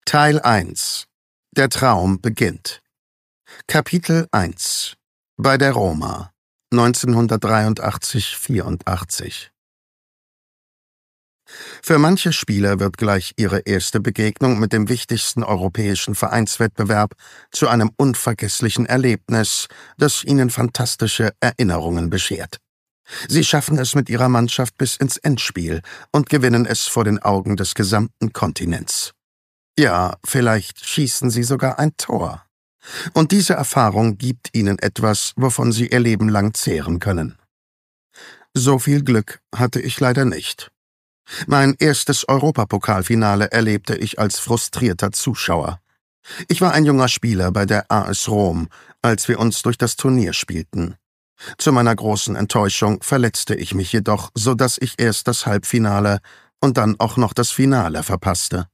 Teil 1. Der Traum beginnt. Kapitel 1. Bei der Roma 1983-84. Für manche Spieler wird gleich ihre erste Begegnung mit dem wichtigsten europäischen Vereinswettbewerb zu einem unvergesslichen Erlebnis, das ihnen fantastische Erinnerungen beschert. Sie schaffen es mit ihrer Mannschaft bis ins Endspiel und gewinnen es vor den Augen des gesamten Kontinents. Ja, vielleicht schießen sie sogar ein Tor. Und diese Erfahrung gibt ihnen etwas, wovon sie ihr Leben lang zehren können. So viel Glück hatte ich leider nicht. Mein erstes Europapokalfinale erlebte ich als frustrierter Zuschauer. Ich war ein junger Spieler bei der AS Rom, als wir uns durch das Turnier spielten. Zu meiner großen Enttäuschung verletzte ich mich jedoch, so dass ich erst das Halbfinale und dann auch noch das Finale verpasste.